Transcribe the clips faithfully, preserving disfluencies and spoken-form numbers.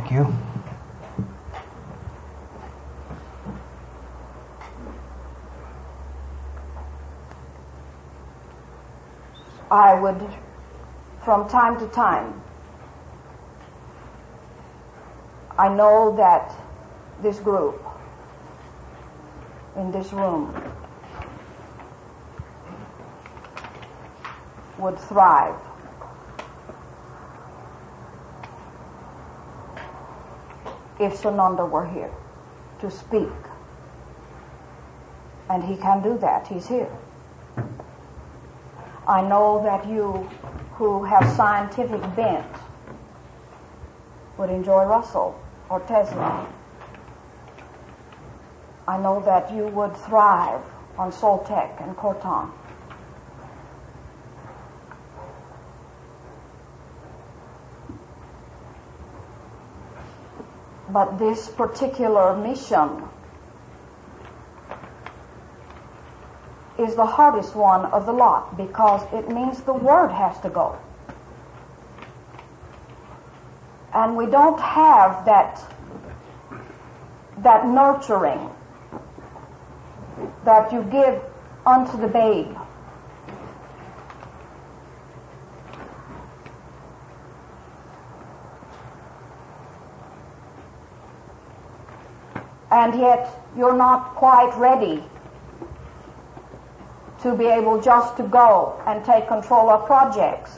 Thank you. I would, from time to time, I know that this group in this room would thrive if Sananda were here to speak. And he can do that. He's here. I know that you who have scientific bent would enjoy Russell or Tesla. I know that you would thrive on Soltec and Corton. But this particular mission is the hardest one of the lot because it means the word has to go. And we don't have that, that nurturing that you give unto the babe. And yet you're not quite ready to be able just to go and take control of projects.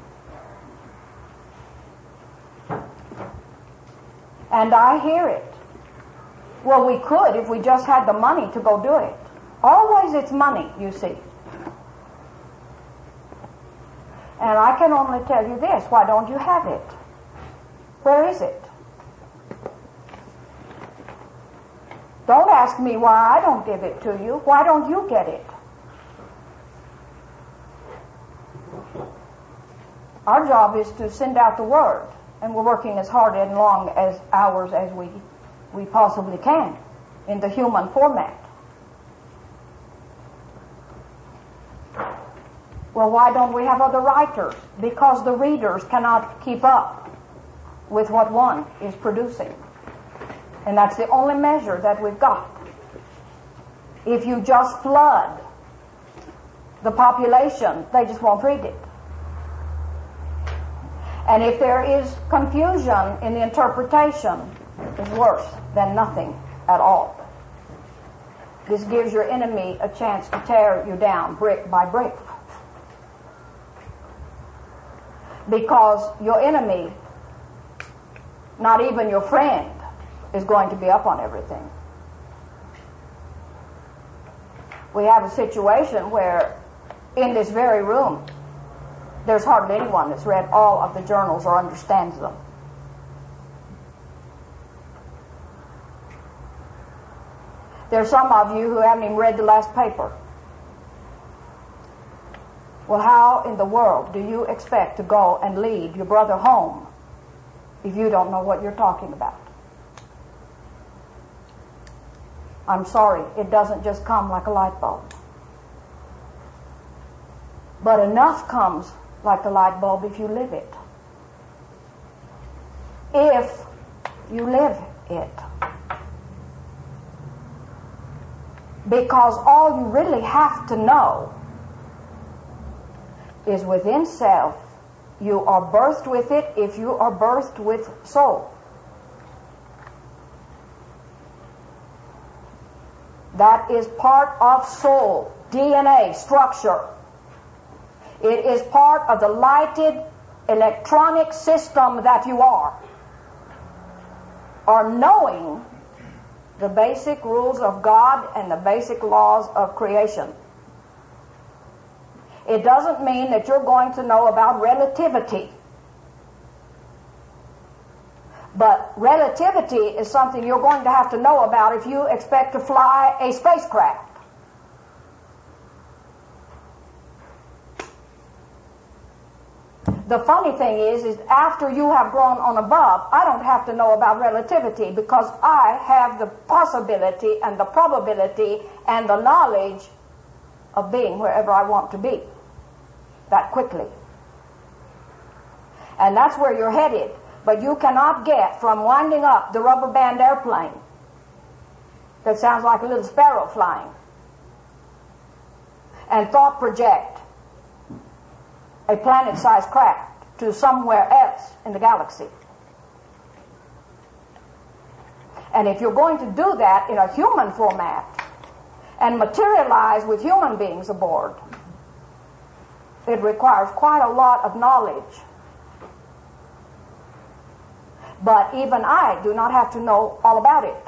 And I hear it. Well, we could if we just had the money to go do it. Always it's money, you see. And I can only tell you this, why don't you have it? Where is it? Don't ask me why I don't give it to you. Why don't you get it? Our job is to send out the word, and we're working as hard and long as hours as we, we possibly can in the human format. Well, why don't we have other writers? Because the readers cannot keep up with what one is producing. And that's the only measure that we've got. If you just flood the population, they just won't read it. And if there is confusion in the interpretation, it's worse than nothing at all. This gives your enemy a chance to tear you down brick by brick. Because your enemy, not even your friend, is going to be up on everything. We have a situation where in this very room there's hardly anyone that's read all of the journals or understands them. There's some of you who haven't even read the last paper. Well, how in the world do you expect to go and lead your brother home if you don't know what you're talking about? I'm sorry, it doesn't just come like a light bulb. But enough comes like the light bulb if you live it. If you live it. Because all you really have to know is within self. You are birthed with it if you are birthed with soul. That is part of soul, D N A structure. It is part of the lighted electronic system that you are. Are knowing the basic rules of God and the basic laws of creation. It doesn't mean that you're going to know about relativity. But relativity is something you're going to have to know about if you expect to fly a spacecraft. The funny thing is, is after you have grown on above, I don't have to know about relativity because I have the possibility and the probability and the knowledge of being wherever I want to be that quickly. And that's where you're headed. But you cannot get from winding up the rubber band airplane that sounds like a little sparrow flying and thought project a planet-sized craft to somewhere else in the galaxy. And if you're going to do that in a human format and materialize with human beings aboard, it requires quite a lot of knowledge. But even I do not have to know all about it.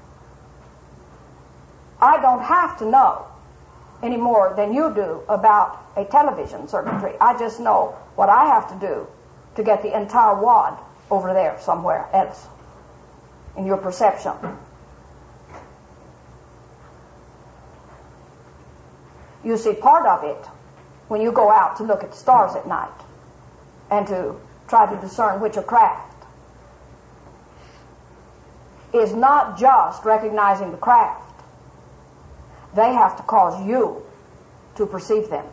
I don't have to know any more than you do about a television circuitry. I just know what I have to do to get the entire wad over there somewhere else in your perception. You see, part of it, when you go out to look at the stars at night and to try to discern which are craft, is not just recognizing the craft. They have to cause you to perceive them.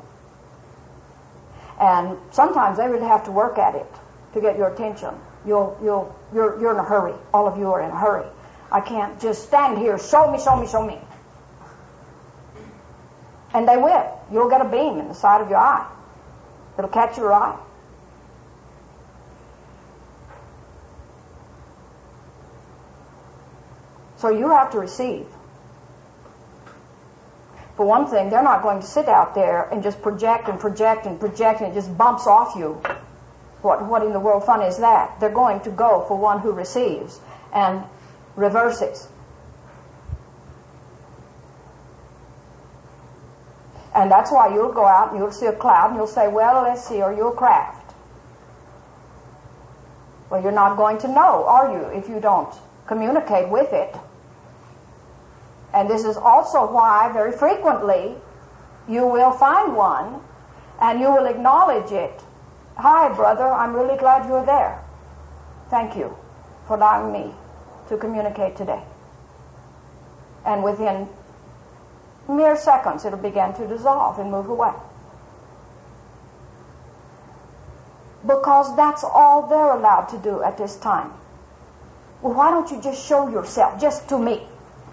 And sometimes they really have to work at it to get your attention. You'll, you'll, you're, you're in a hurry. All of you are in a hurry. I can't just stand here, show me, show me, show me. And they will. You'll get a beam in the side of your eye. It'll catch your eye. So you have to receive. For one thing, they're not going to sit out there and just project and project and project and it just bumps off you. What, what in the world fun is that? They're going to go for one who receives and reverses. And that's why you'll go out and you'll see a cloud and you'll say, well, let's see, are you a craft? Well, you're not going to know, are you, if you don't communicate with it. And this is also why very frequently you will find one and you will acknowledge it. Hi, brother, I'm really glad you're there. Thank you for allowing me to communicate today. And within mere seconds, it'll begin to dissolve and move away. Because that's all they're allowed to do at this time. Well, why don't you just show yourself, just to me?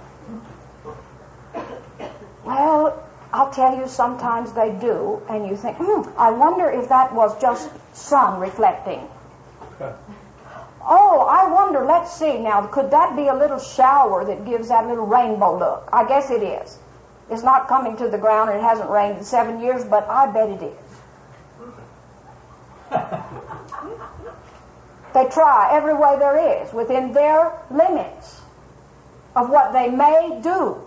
Well, I'll tell you, sometimes they do, and you think, hmm, I wonder if that was just sun reflecting. Okay. Oh, I wonder, let's see now, could that be a little shower that gives that little rainbow look? I guess it is. It's not coming to the ground, and it hasn't rained in seven years, but I bet it is. They try every way there is, within their limits of what they may do.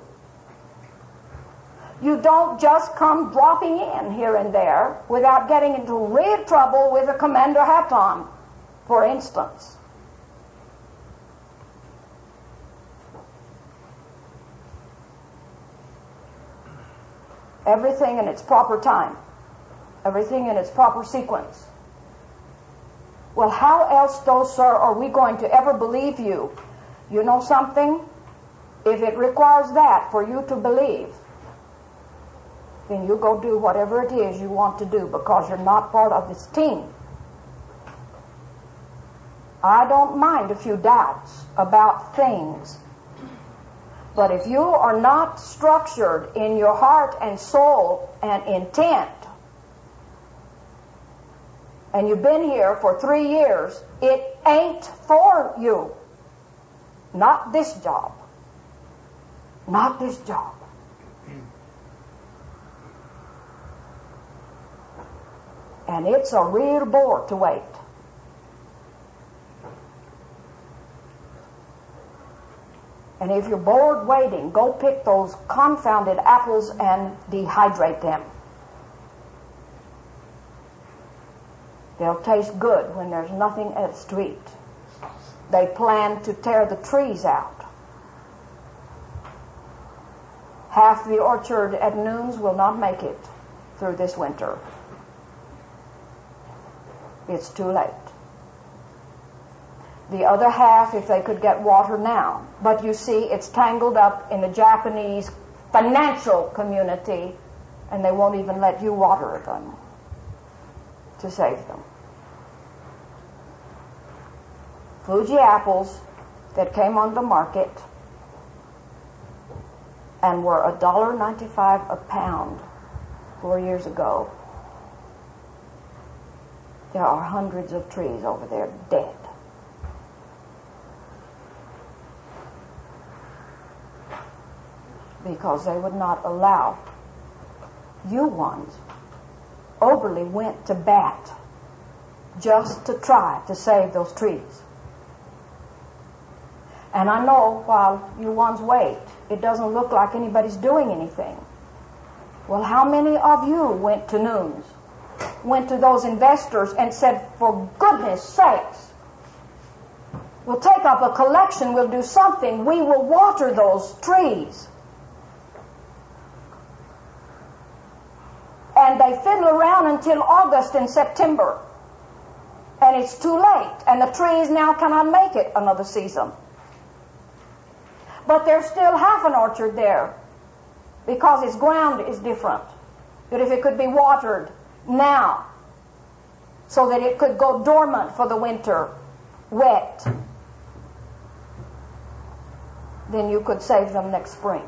You don't just come dropping in here and there without getting into real trouble with a commander hat on, for instance. Everything in its proper time. Everything in its proper sequence. Well, how else, though, sir, are we going to ever believe you? You know something? If it requires that for you to believe, then you go do whatever it is you want to do, because you're not part of this team. I don't mind a few doubts about things, but if you are not structured in your heart and soul and intent, and you've been here for three years, it ain't for you. Not this job. Not this job. And it's a real bore to wait. And if you're bored waiting, go pick those confounded apples and dehydrate them. They'll taste good when there's nothing else to eat. They plan to tear the trees out. Half the orchard at Noons will not make it through this winter. It's too late. The other half, if they could get water now. But you see, it's tangled up in the Japanese financial community, and they won't even let you water them to save them. Fuji apples that came on the market and were one dollar and ninety-five cents a pound four years ago. There are hundreds of trees over there dead. Because they would not allow. You ones overly went to bat just to try to save those trees. And I know while you ones wait, it doesn't look like anybody's doing anything. Well, how many of you went to Noons, went to those investors and said, for goodness sakes, we'll take up a collection, we'll do something, we will water those trees. And they fiddle around until August and September. And it's too late. And the trees now cannot make it another season. But there's still half an orchard there. Because its ground is different. But if it could be watered now, so that it could go dormant for the winter, wet, then you could save them next spring.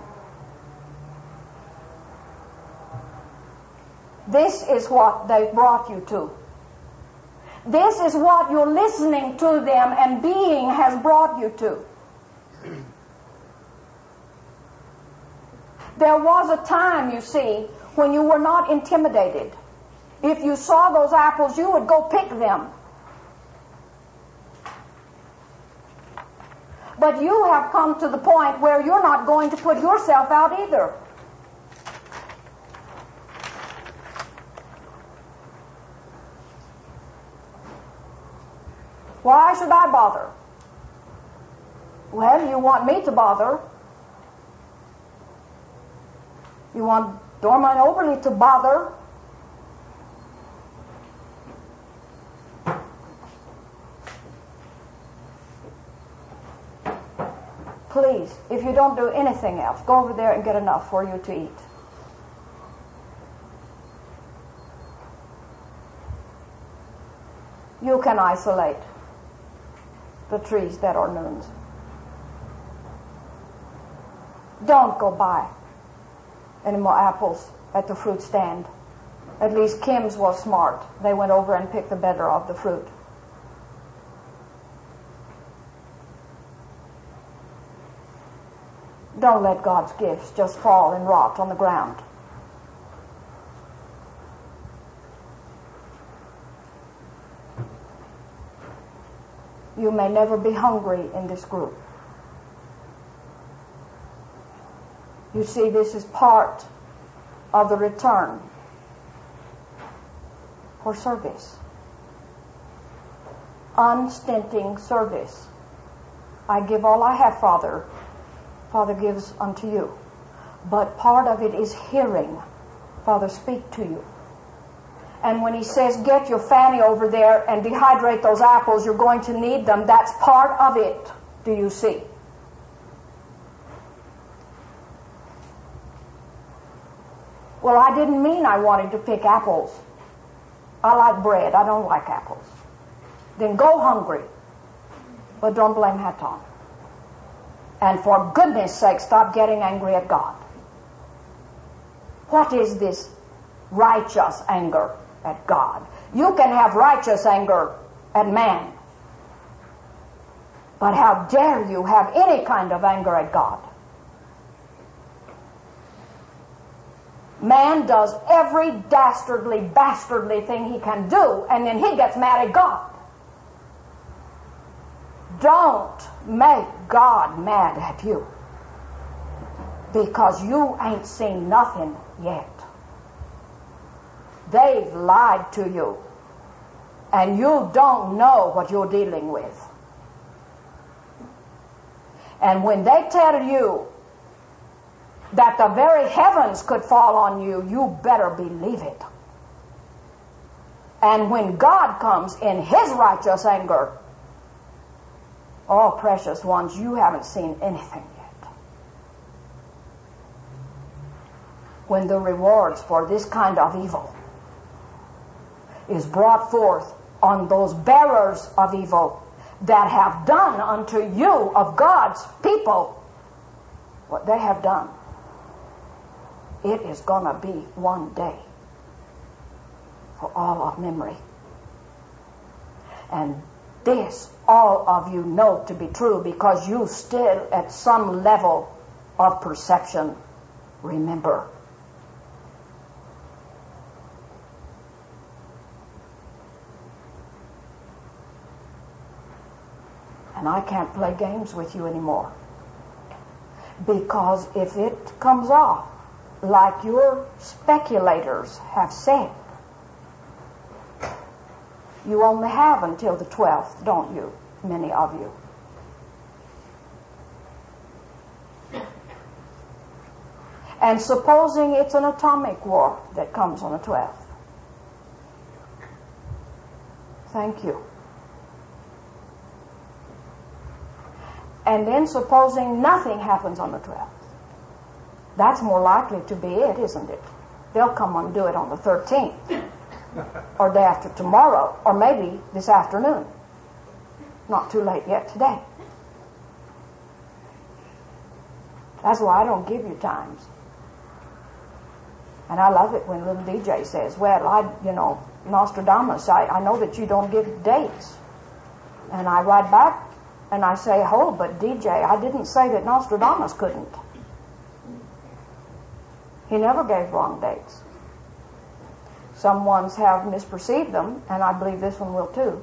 This is what they brought you to. This is what you're listening to them and being has brought you to. There was a time, you see, when you were not intimidated. If you saw those apples, you would go pick them. But you have come to the point where you're not going to put yourself out either. Why should I bother? Well, you want me to bother. You want Dorma and Oberle to bother. Please, if you don't do anything else, go over there and get enough for you to eat. You can isolate the trees that are Noons. Don't go buy any more apples at the fruit stand. At least Kim's was smart. They went over and picked the better of the fruit. Don't let God's gifts just fall and rot on the ground. You may never be hungry in this group. You see, this is part of the return for service. Unstinting service. I give all I have, Father. Father gives unto you. But part of it is hearing Father speak to you. And when he says, get your Fanny over there and dehydrate those apples, you're going to need them, that's part of it, do you see? Well, I didn't mean I wanted to pick apples. I like bread. I don't like apples. Then go hungry. But don't blame Hatton. And for goodness sake, stop getting angry at God. What is this righteous anger at God? You can have righteous anger at man. But how dare you have any kind of anger at God? Man does every dastardly, bastardly thing he can do, and then he gets mad at God. Don't make God mad at you, because you ain't seen nothing yet. They've lied to you, and you don't know what you're dealing with. And when they tell you that the very heavens could fall on you, you better believe it. And when God comes in his righteous anger, oh, precious ones, you haven't seen anything yet. When the rewards for this kind of evil is brought forth on those bearers of evil, that have done unto you of God's people what they have done, it is going to be one day for all of memory. And this all of you know to be true because you still at some level of perception remember. And I can't play games with you anymore. Because if it comes off like your speculators have said, you only have until the twelfth, don't you? Many of you. And supposing it's an atomic war that comes on the twelfth. Thank you. And then supposing nothing happens on the twelfth. That's more likely to be it, isn't it? They'll come and do it on the thirteenth. Or day after tomorrow. Or maybe this afternoon. Not too late yet today. That's why I don't give you times. And I love it when little D J says, well, I, you know, Nostradamus, I, I know that you don't give dates. And I write back and I say, oh, but D J, I didn't say that Nostradamus couldn't. He never gave wrong dates. Some ones have misperceived them, and I believe this one will too.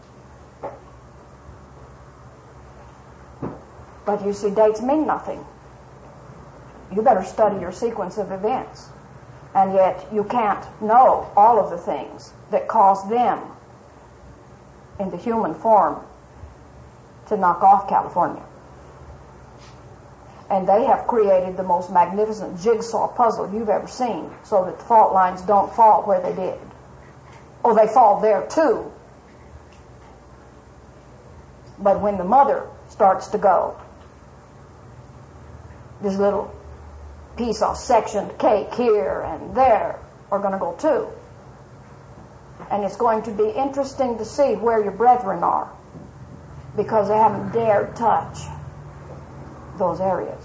But you see, dates mean nothing. You better study your sequence of events. And yet you can't know all of the things that cause them in the human form to knock off California. And they have created the most magnificent jigsaw puzzle you've ever seen so that the fault lines don't fall where they did. Or they fall there too. But when the mother starts to go, this little piece of sectioned cake here and there are going to go too. And it's going to be interesting to see where your brethren are, because they haven't dared touch those areas.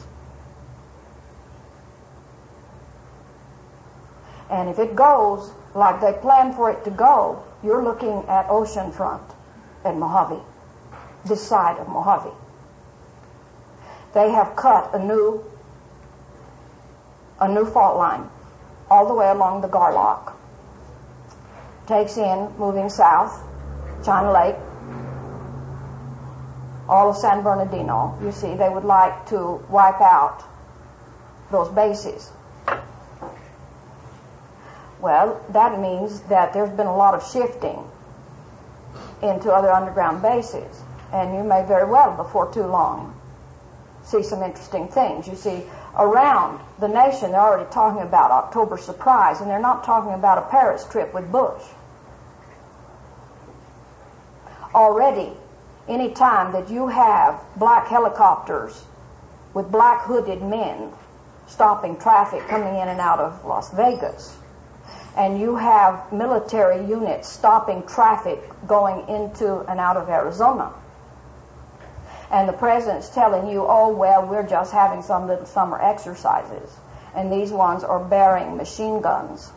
And if it goes like they plan for it to go, you're looking at oceanfront at Mojave, this side of Mojave. They have cut a new a new fault line all the way along the Garlock. Takes in, moving south, China Lake, all of San Bernardino. You see, they would like to wipe out those bases. Well, that means that there's been a lot of shifting into other underground bases. And you may very well, before too long, see some interesting things. You see, around the nation, they're already talking about October surprise, and they're not talking about a Paris trip with Bush. Already, any time that you have black helicopters with black hooded men stopping traffic coming in and out of Las Vegas, and you have military units stopping traffic going into and out of Arizona, and the president's telling you, oh, well, we're just having some little summer exercises, and these ones are bearing machine guns,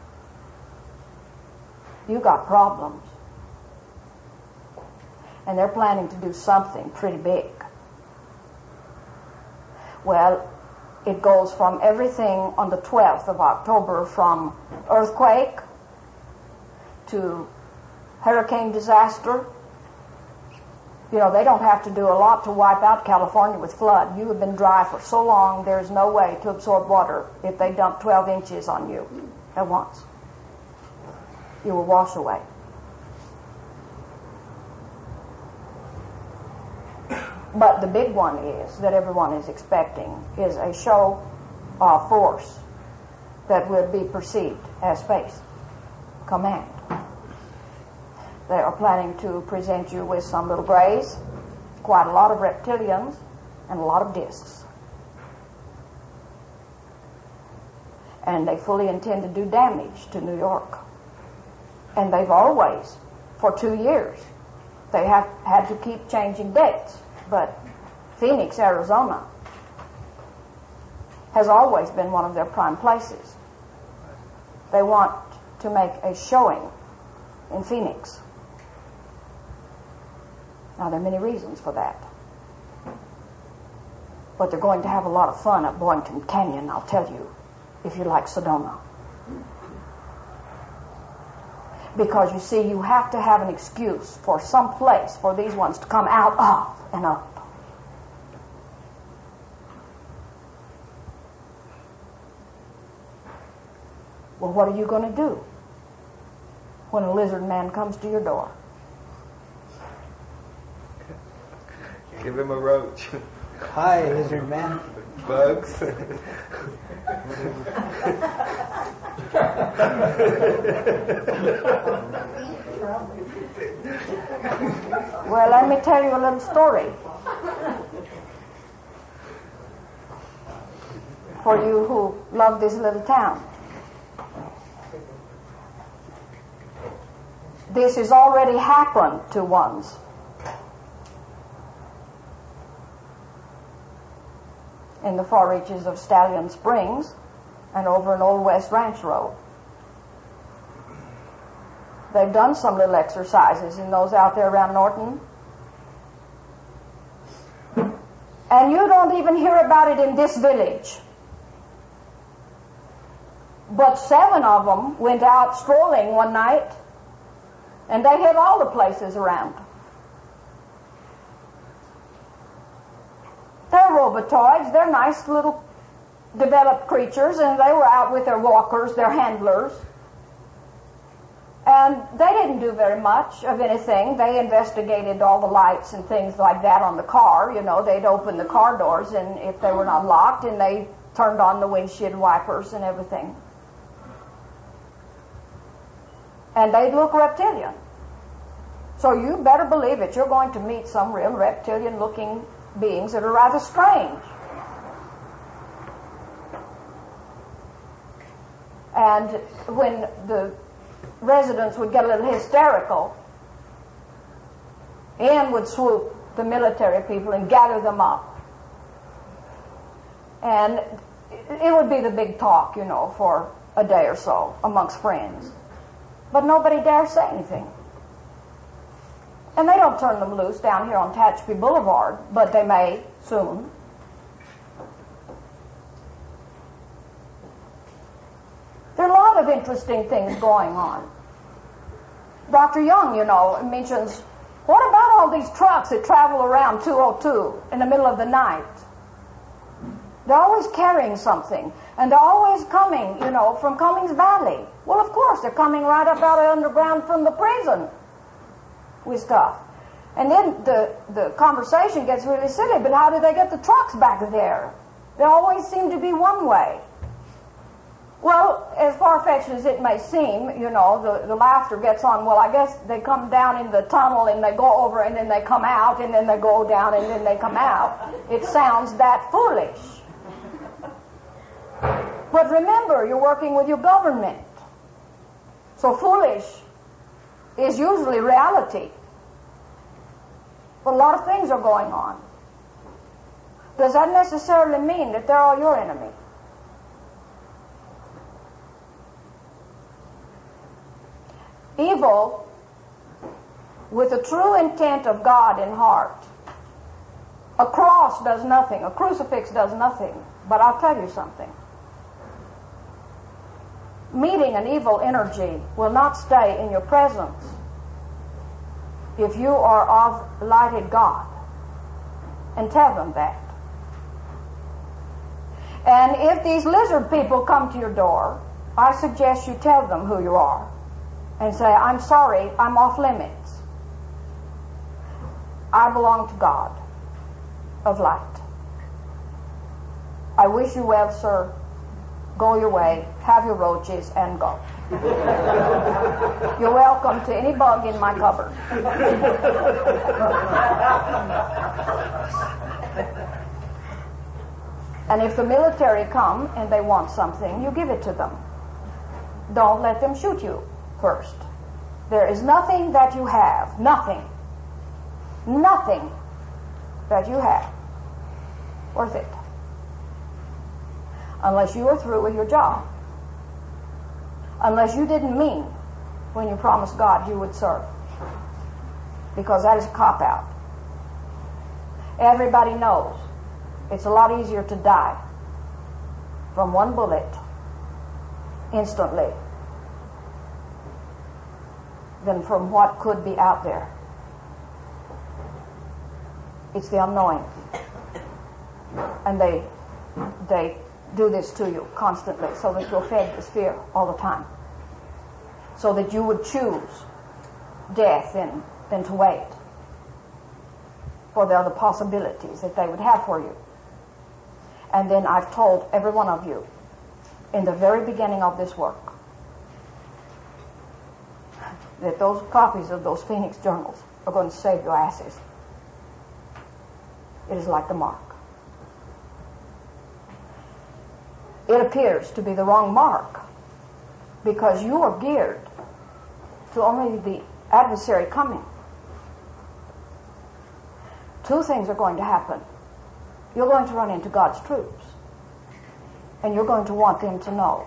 you got problems. And they're planning to do something pretty big. Well, it goes from everything on the twelfth of October, from earthquake to hurricane disaster. You know, they don't have to do a lot to wipe out California with flood. You have been dry for so long, there's no way to absorb water if they dump twelve inches on you at once. You will wash away. But the big one is, that everyone is expecting, is a show of force that will be perceived as space command. They are planning to present you with some little grays, quite a lot of reptilians, and a lot of discs. And they fully intend to do damage to New York. And they've always, for two years, They have had to keep changing dates, but Phoenix, Arizona has always been one of their prime places. They want to make a showing in Phoenix. Now, there are many reasons for that. But they're going to have a lot of fun at Boynton Canyon, I'll tell you, if you like Sedona. Because, you see, you have to have an excuse for some place for these ones to come out of and up. Well, what are you going to do when a lizard man comes to your door? Give him a roach. Hi, lizard man. Bugs. Well, let me tell you a little story. For you who love this little town. This has already happened to ones. In the far reaches of Stallion Springs and over an Old West Ranch Road. They've done some little exercises in those out there around Norton. And you don't even hear about it in this village. But seven of them went out strolling one night, and they hit all the places around. They're robotoids. They're nice little developed creatures, and they were out with their walkers, their handlers. And they didn't do very much of anything. They investigated all the lights and things like that on the car. You know, they'd open the car doors, and if they were not locked, and they turned on the windshield wipers and everything. And they'd look reptilian. So you better believe it. You're going to meet some real reptilian-looking beings that are rather strange. And when the residents would get a little hysterical, in would swoop the military people and gather them up. And it would be the big talk, you know, for a day or so amongst friends. But nobody dares say anything. And they don't turn them loose down here on Tehachapi Boulevard, but they may soon. There are a lot of interesting things going on. Doctor Young, you know, mentions, what about all these trucks that travel around two oh two in the middle of the night? They're always carrying something, and they're always coming, you know, from Cummings Valley. Well, of course, they're coming right up out of underground from the prison with stuff. And then the, the conversation gets really silly, but how do they get the trucks back there? They always seem to be one way. Well, as far-fetched as it may seem, you know, the, the laughter gets on, well, I guess they come down in the tunnel and they go over and then they come out and then they go down and then they come out. It sounds that foolish. But remember, you're working with your government. So foolish is usually reality. But a lot of things are going on. Does that necessarily mean that they're all your enemy? Evil, with the true intent of God in heart. A cross does nothing. A crucifix does nothing. But I'll tell you something. Meeting an evil energy will not stay in your presence if you are of lighted God. And tell them that. And if these lizard people come to your door, I suggest you tell them who you are. And say, I'm sorry, I'm off limits. I belong to God of light. I wish you well, sir. Go your way, have your roaches, and go. You're welcome to any bug in my cupboard. And if the military come and they want something, you give it to them. Don't let them shoot you first. There is nothing that you have, nothing, nothing that you have worth it. Unless you are through with your job. Unless you didn't mean when you promised God you would serve. Because that is a cop-out. Everybody knows it's a lot easier to die from one bullet instantly than from what could be out there. It's the unknowing. And they they do this to you constantly so that you're fed this fear all the time. So that you would choose death than, than to wait for the other possibilities that they would have for you. And then I've told every one of you in the very beginning of this work that those copies of those Phoenix journals are going to save your asses. It is like the mark. It appears to be the wrong mark because you are geared to only the adversary coming. Two things are going to happen. You're going to run into God's troops, and you're going to want them to know.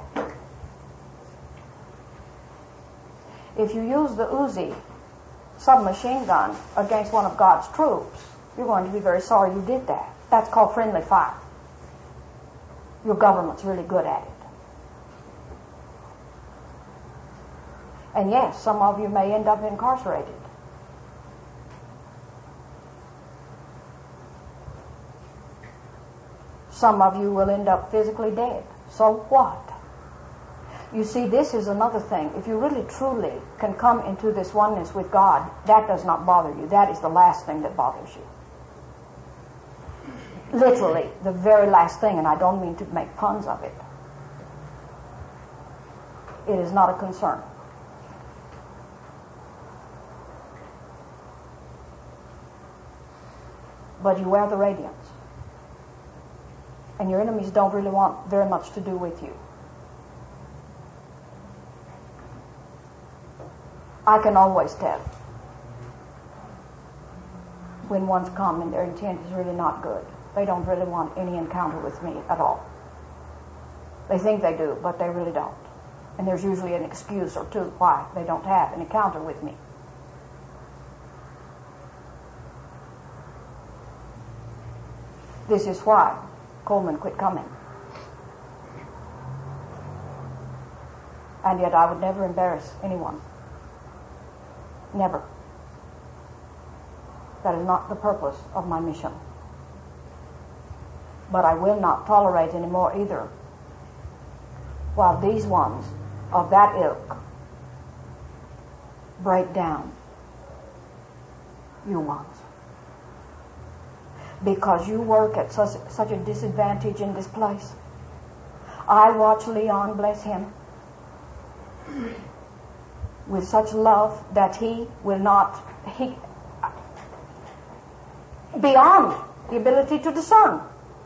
If you use the Uzi submachine gun against one of God's troops, you're going to be very sorry you did that. That's called friendly fire. Your government's really good at it. And yes, some of you may end up incarcerated. Some of you will end up physically dead. So what? You see, this is another thing. If you really truly can come into this oneness with God, that does not bother you. That is the last thing that bothers you. Literally, the very last thing, and I don't mean to make puns of it. It is not a concern. But you wear the radiance. And your enemies don't really want very much to do with you. I can always tell when one's come and their intent is really not good. They don't really want any encounter with me at all. They think they do, but they really don't. And there's usually an excuse or two why they don't have an encounter with me. This is why Coleman quit coming. And yet I would never embarrass anyone. Never. That is not the purpose of my mission. But I will not tolerate anymore either while these ones of that ilk break down you ones. Because you work at such, such a disadvantage in this place. I watch Leon, bless him, with such love that he will not, he, beyond the ability to discern.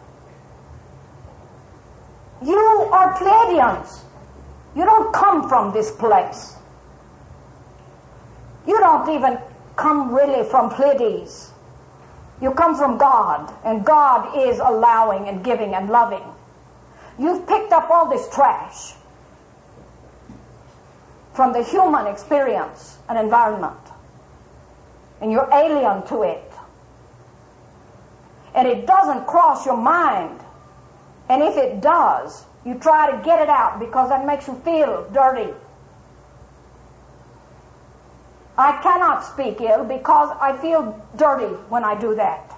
You are Pleiadians. You don't come from this place. You don't even come really from Pleiades. You come from God, and God is allowing and giving and loving. You've picked up all this trash from the human experience and environment, and you're alien to it. And it doesn't cross your mind. And if it does, you try to get it out because that makes you feel dirty. I cannot speak ill because I feel dirty when I do that.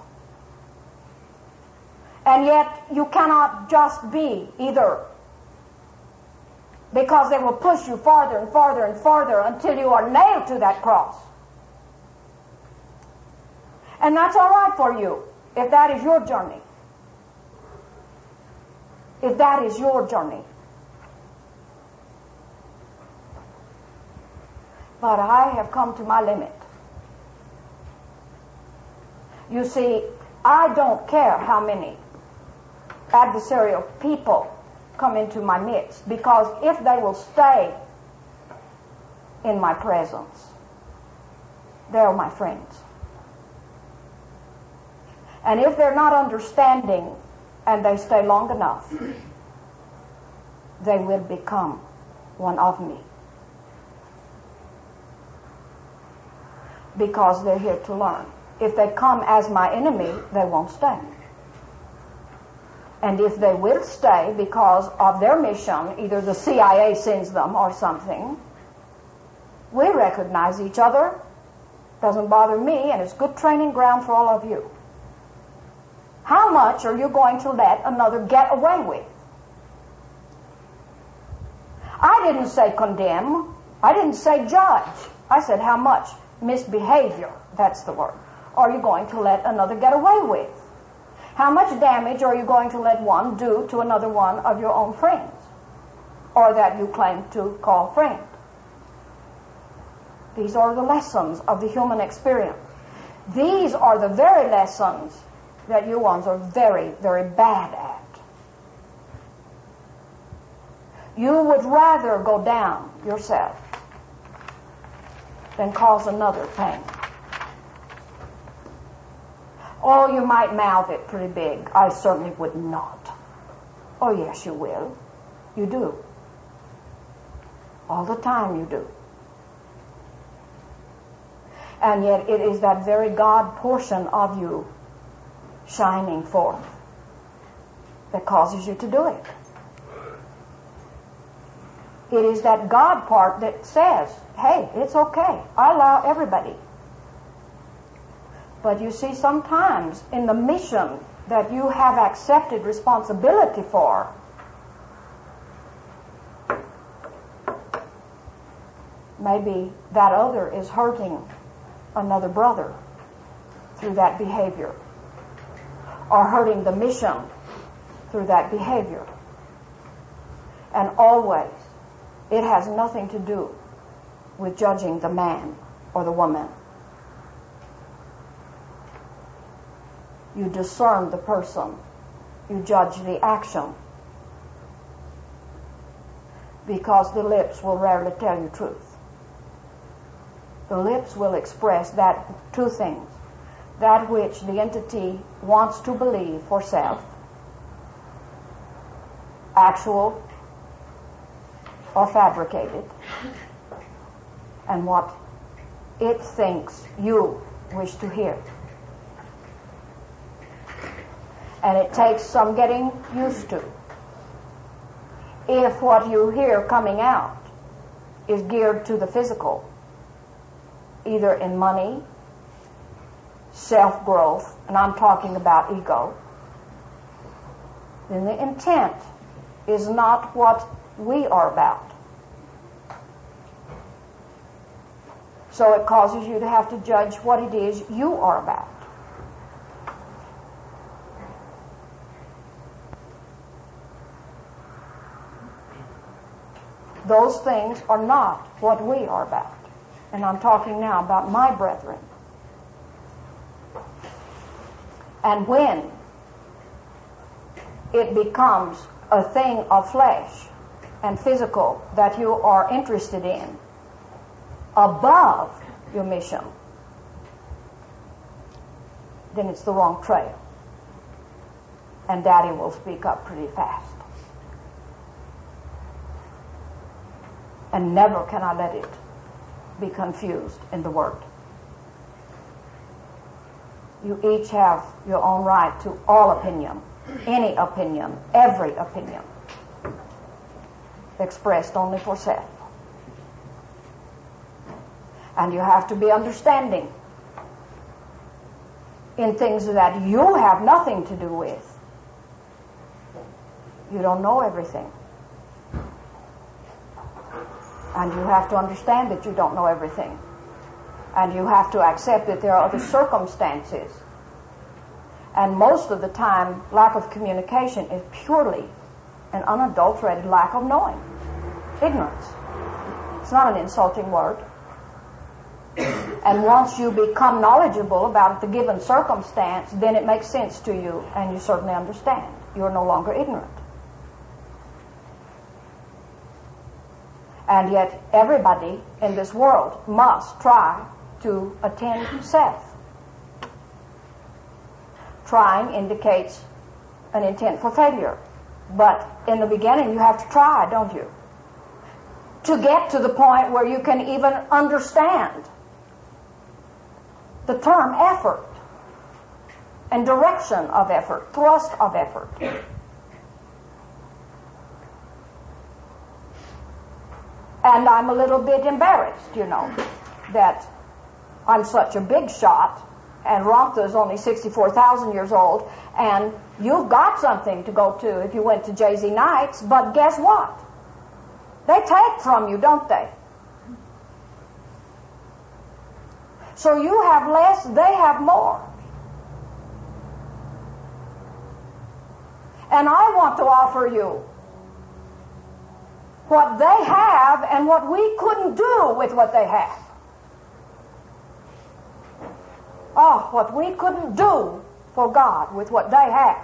And yet you cannot just be either, because they will push you farther and farther and farther until you are nailed to that cross. And that's all right for you if that is your journey. If that is your journey. But I have come to my limit. You see, I don't care how many adversarial people come into my midst, because if they will stay in my presence, they're my friends. And if they're not understanding and they stay long enough, they will become one of me. Because they're here to learn. If they come as my enemy, they won't stay. And if they will stay because of their mission, either the C I A sends them or something, we recognize each other. Doesn't bother me, and it's good training ground for all of you. How much are you going to let another get away with? I didn't say condemn. I didn't say judge. I said how much misbehavior, that's the word, are you going to let another get away with? How much damage are you going to let one do to another one of your own friends, or that you claim to call friend? These are the lessons of the human experience. These are the very lessons that you ones are very, very bad at. You would rather go down yourself than cause another pain. Oh, you might mouth it pretty big. I certainly would not. Oh, yes, you will. You do. All the time you do. And yet it is that very God portion of you shining forth that causes you to do it. It is that God part that says, hey, it's okay. I allow everybody. But you see, sometimes in the mission that you have accepted responsibility for, maybe that other is hurting another brother through that behavior, or hurting the mission through that behavior. And always, it has nothing to do with judging the man or the woman. You discern the person. You judge the action. Because the lips will rarely tell you truth. The lips will express that two things. That which the entity wants to believe for self, actual or fabricated, and what it thinks you wish to hear. And it takes some getting used to. If what you hear coming out is geared to the physical, either in money, self-growth, and I'm talking about ego, then the intent is not what we are about. So it causes you to have to judge what it is you are about. Those things are not what we are about. And I'm talking now about my brethren. And when it becomes a thing of flesh and physical that you are interested in above your mission, then it's the wrong trail. And Daddy will speak up pretty fast. And never can I let it be confused in the Word. You each have your own right to all opinion, any opinion, every opinion, expressed only for self. And you have to be understanding in things that you have nothing to do with. You don't know everything. And you have to understand that you don't know everything. And you have to accept that there are other circumstances. And most of the time, lack of communication is purely an unadulterated lack of knowing. Ignorance. It's not an insulting word. And once you become knowledgeable about the given circumstance, then it makes sense to you, and you certainly understand. You are no longer ignorant. And yet everybody in this world must try to attend to self. trying indicates an intent for failure. But in the beginning, you have to try, don't you? To get to the point where you can even understand the term effort and direction of effort, thrust of effort. And I'm a little bit embarrassed, you know, that I'm such a big shot, and Ramtha's only sixty-four thousand years old, and you've got something to go to if you went to J Z Nights, but guess what? They take from you, don't they? So you have less, they have more. And I want to offer you what they have and what we couldn't do with what they have. Oh, what we couldn't do for God with what they have.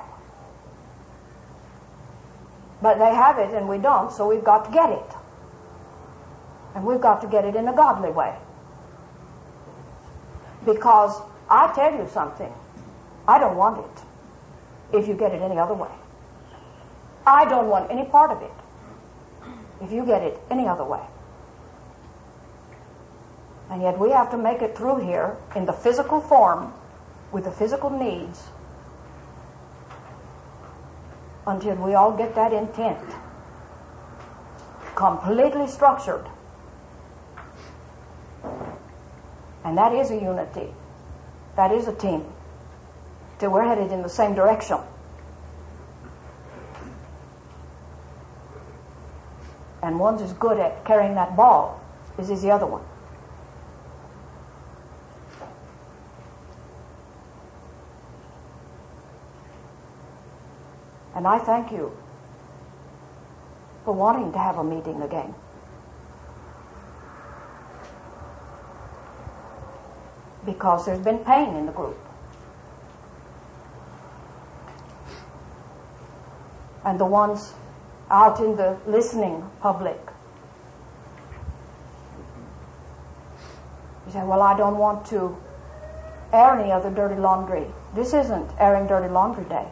But they have it and we don't, so we've got to get it. And we've got to get it in a godly way. Because I tell you something, I don't want it if you get it any other way. I don't want any part of it if you get it any other way. And yet we have to make it through here in the physical form with the physical needs until we all get that intent completely structured. And that is a unity. That is a team. Till we're headed in the same direction. And one's as good at carrying that ball as is the other one. And I thank you for wanting to have a meeting again. Because there's been pain in the group. And the ones out in the listening public, you say, well, I don't want to air any other dirty laundry. This isn't airing dirty laundry day.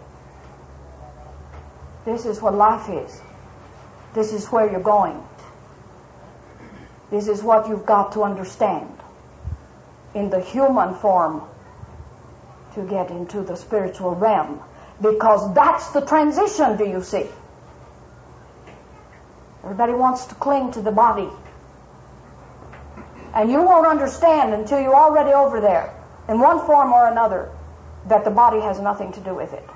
This is what life is. This is where you're going. This is what you've got to understand in the human form to get into the spiritual realm. Because that's the transition, do you see? Everybody wants to cling to the body. And you won't understand until you're already over there, in one form or another, that the body has nothing to do with it.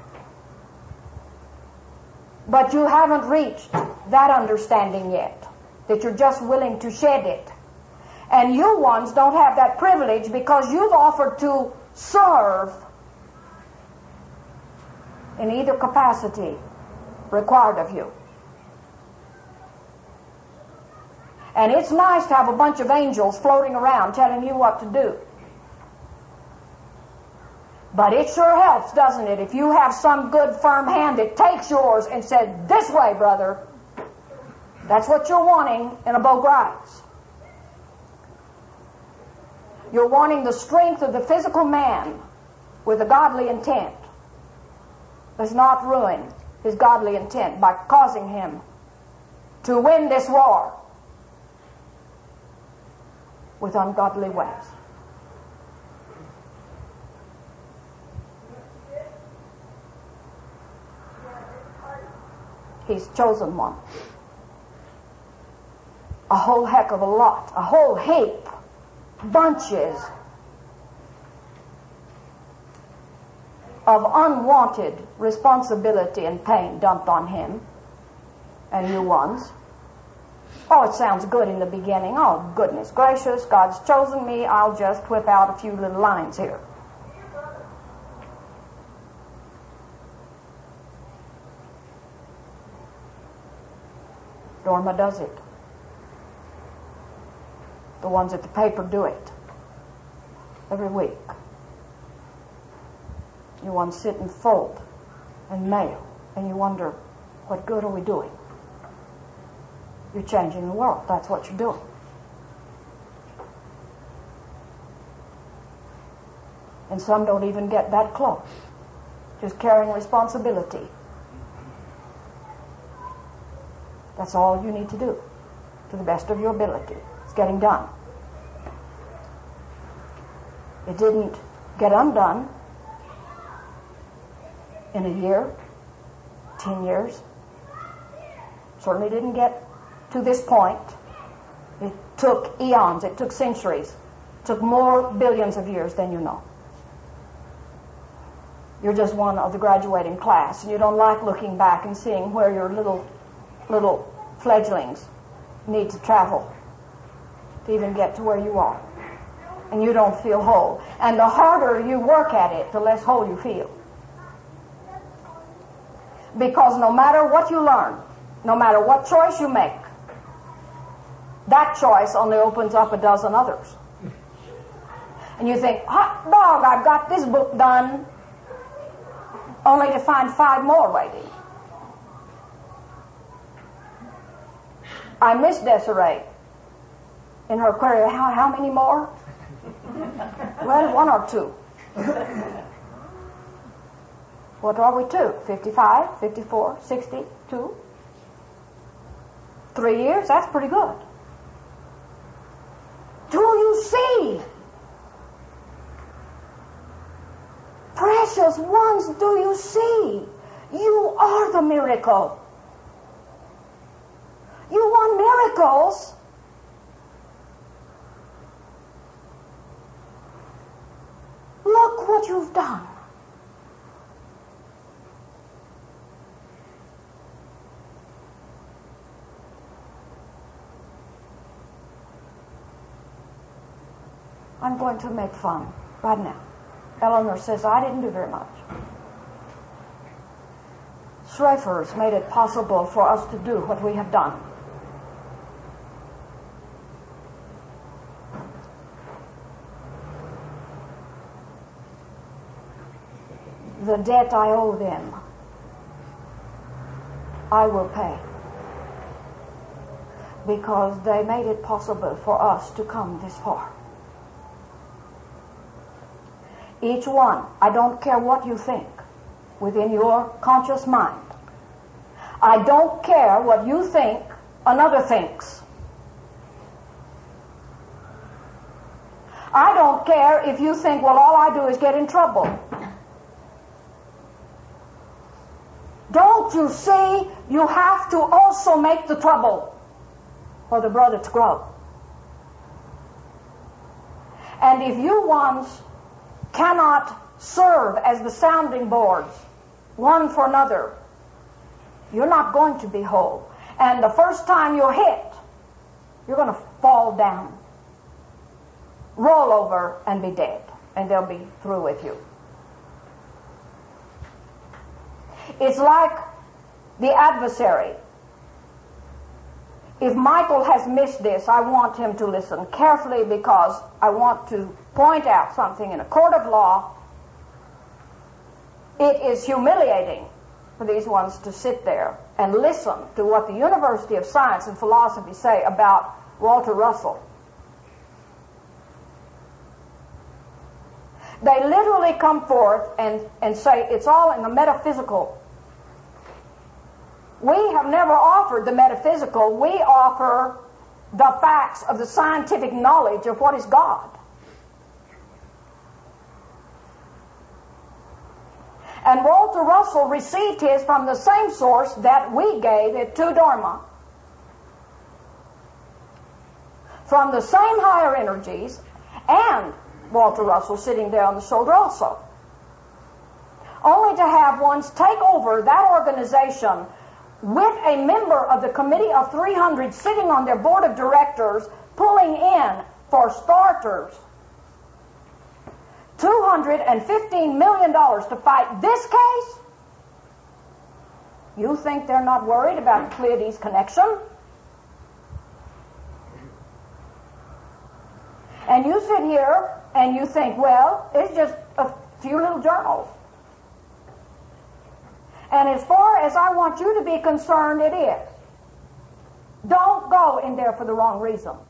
But you haven't reached that understanding yet, that you're just willing to shed it. And you ones don't have that privilege because you've offered to serve in either capacity required of you. And it's nice to have a bunch of angels floating around telling you what to do. But it sure helps, doesn't it, if you have some good firm hand that takes yours and says, this way, brother. That's what you're wanting in a Bo Grimes. You're wanting the strength of the physical man with a godly intent. Does not ruin his godly intent by causing him to win this war with ungodly ways. He's chosen one. A whole heck of a lot, a whole heap, bunches of unwanted responsibility and pain dumped on him and you ones. Oh, it sounds good in the beginning. Oh, goodness gracious, God's chosen me. I'll just whip out a few little lines here. Dorma does it. The ones at the paper do it every week. You ones sit and fold and mail, and you wonder, what good are we doing? You're changing the world. That's what you're doing. And some don't even get that close. Just carrying responsibility. That's all you need to do, to the best of your ability. It's getting done. It didn't get undone in a year, ten years. Certainly didn't get to this point. It took eons, it took centuries, it took more billions of years than you know. You're just one of the graduating class, and you don't like looking back and seeing where your little, little fledglings need to travel to even get to where you are. And you don't feel whole. And the harder you work at it, the less whole you feel. Because no matter what you learn, no matter what choice you make, that choice only opens up a dozen others. And you think, hot dog, I've got this book done, only to find five more waiting. I miss Desiree in her query, how, how many more? Well, one or two. What are we to? fifty-five, fifty-four, sixty-two? Three years? That's pretty good. Do you see? Precious ones, do you see? You are the miracle. You want miracles? Look what you've done. I'm going to make fun right now. Eleanor says, I didn't do very much. Schraeffer's made it possible for us to do what we have done. The debt I owe them, I will pay. Because they made it possible for us to come this far. Each one, I don't care what you think within your conscious mind. I don't care what you think another thinks. I don't care if you think, well, all I do is get in trouble. Don't you see, you have to also make the trouble for the brother to grow. And if you ones cannot serve as the sounding boards, one for another, you're not going to be whole. And the first time you're hit, you're going to fall down, roll over, and be dead. And they'll be through with you. It's like the adversary. If Michael has missed this, I want him to listen carefully, because I want to point out something in a court of law. It is humiliating for these ones to sit there and listen to what the University of Science and Philosophy say about Walter Russell. They literally come forth and, and say it's all in the metaphysical. We have never offered the metaphysical. We offer the facts of the scientific knowledge of what is God. And Walter Russell received his from the same source that we gave it to Dharma. From the same higher energies, and Walter Russell sitting there on the shoulder also. Only to have ones take over that organization with a member of the committee of three hundred sitting on their board of directors, pulling in, for starters, two hundred fifteen million dollars to fight this case? You think they're not worried about the Pleiades connection? And you sit here and you think, well, it's just a few little journals. And as far as I want you to be concerned, it is. Don't go in there for the wrong reason.